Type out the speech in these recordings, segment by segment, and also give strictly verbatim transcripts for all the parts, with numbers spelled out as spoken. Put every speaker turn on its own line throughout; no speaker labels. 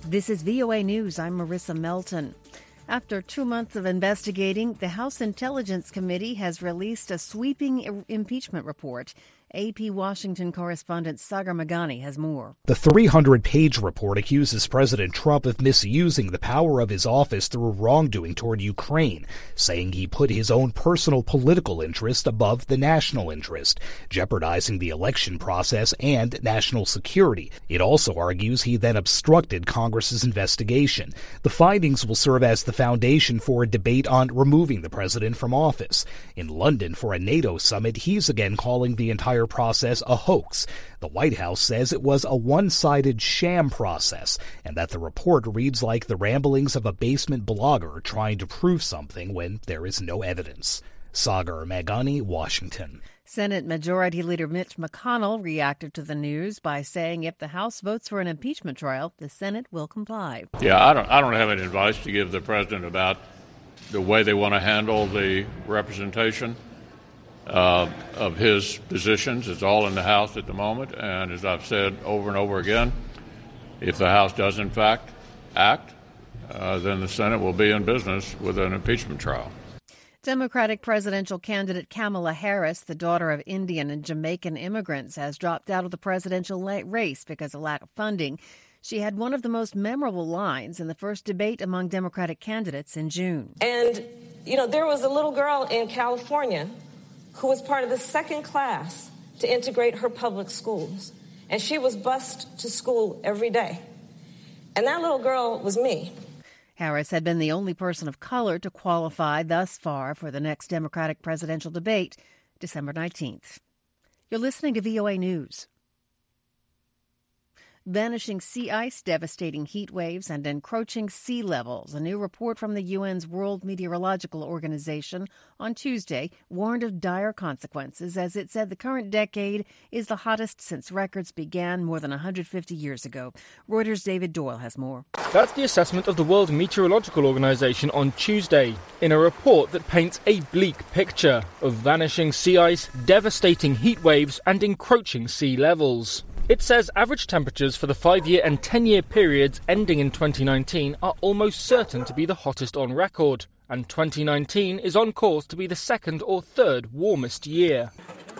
This is V O A News. I'm Marissa Melton. After two months of investigating, the House Intelligence Committee has released a sweeping impeachment report. A P Washington correspondent Sagar Meghani has more.
The three hundred page report accuses President Trump of misusing the power of his office through wrongdoing toward Ukraine, saying he put his own personal political interest above the national interest, jeopardizing the election process and national security. It also argues he then obstructed Congress's investigation. The findings will serve as the foundation for a debate on removing the president from office. In London for a NATO summit, he's again calling the entire process a hoax. The White House says it was a one-sided sham process and that the report reads like the ramblings of a basement blogger trying to prove something when there is no evidence. Sagar Meghani, Washington.
Senate Majority Leader Mitch McConnell reacted to the news by saying if the House votes for an impeachment trial, the Senate will comply.
Yeah, I don't I don't have any advice to give the president about the way they want to handle the representation Uh, of his positions. It's all in the House at the moment, and as I've said over and over again, if the House does in fact act, uh, then the Senate will be in business with an impeachment trial.
Democratic presidential candidate Kamala Harris, the daughter of Indian and Jamaican immigrants, has dropped out of the presidential race because of lack of funding. She had one of the most memorable lines in the first debate among Democratic candidates in June.
And, you know, there was a little girl in California who was part of the second class to integrate her public schools. And she was bused to school every day. And that little girl was me.
Harris had been the only person of color to qualify thus far for the next Democratic presidential debate, December nineteenth. You're listening to V O A News. Vanishing sea ice, devastating heat waves, and encroaching sea levels. A new report from the U N's World Meteorological Organization on Tuesday warned of dire consequences as it said the current decade is the hottest since records began more than one hundred fifty years ago. Reuters' David Doyle has more.
That's the assessment of the World Meteorological Organization on Tuesday in a report that paints a bleak picture of vanishing sea ice, devastating heat waves, and encroaching sea levels. It says average temperatures for the five-year and ten-year periods ending in twenty nineteen are almost certain to be the hottest on record, and twenty nineteen is on course to be the second or third warmest year.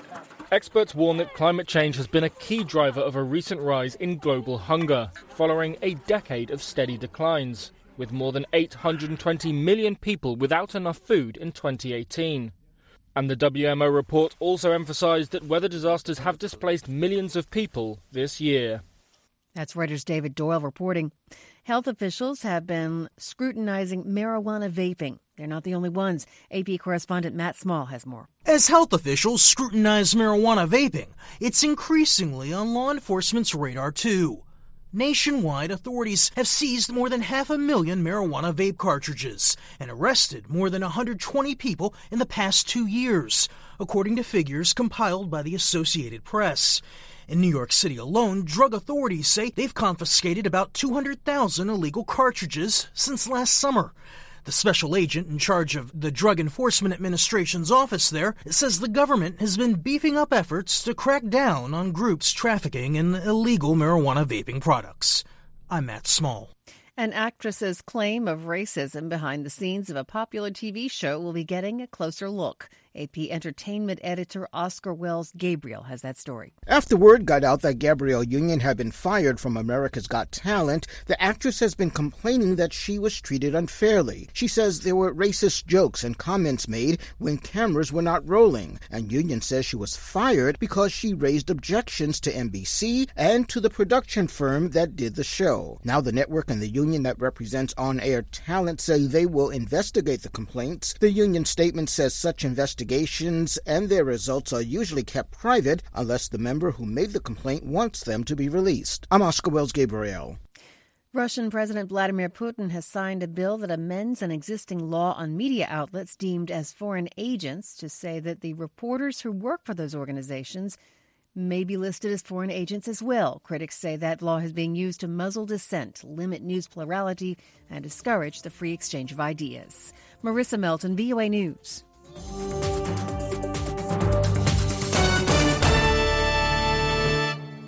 Experts warn that climate change has been a key driver of a recent rise in global hunger, following a decade of steady declines, with more than eight hundred twenty million people without enough food in twenty eighteen. And the W M O report also emphasised that weather disasters have displaced millions of people this year.
That's Reuters' David Doyle reporting. Health officials have been scrutinizing marijuana vaping. They're not the only ones. A P correspondent Matt Small has more.
As health officials scrutinize marijuana vaping, it's increasingly on law enforcement's radar too. Nationwide, authorities have seized more than half a million marijuana vape cartridges and arrested more than one hundred twenty people in the past two years, according to figures compiled by the Associated Press. In New York City alone, drug authorities say they've confiscated about two hundred thousand illegal cartridges since last summer. The special agent in charge of the Drug Enforcement Administration's office there says the government has been beefing up efforts to crack down on groups trafficking in illegal marijuana vaping products. I'm Matt Small.
An actress's claim of racism behind the scenes of a popular T V show will be getting a closer look. A P Entertainment editor Oscar Wells Gabriel has that story.
After word got out that Gabrielle Union had been fired from America's Got Talent, the actress has been complaining that she was treated unfairly. She says there were racist jokes and comments made when cameras were not rolling, and Union says she was fired because she raised objections to N B C and to the production firm that did the show. Now the network and the union that represents on-air talent say they will investigate the complaints. The union statement says such investigations Investigations and their results are usually kept private unless the member who made the complaint wants them to be released. I'm Oscar Wells Gabriel.
Russian President Vladimir Putin has signed a bill that amends an existing law on media outlets deemed as foreign agents to say that the reporters who work for those organizations may be listed as foreign agents as well. Critics say that law is being used to muzzle dissent, limit news plurality, and discourage the free exchange of ideas. Marissa Melton, V O A News.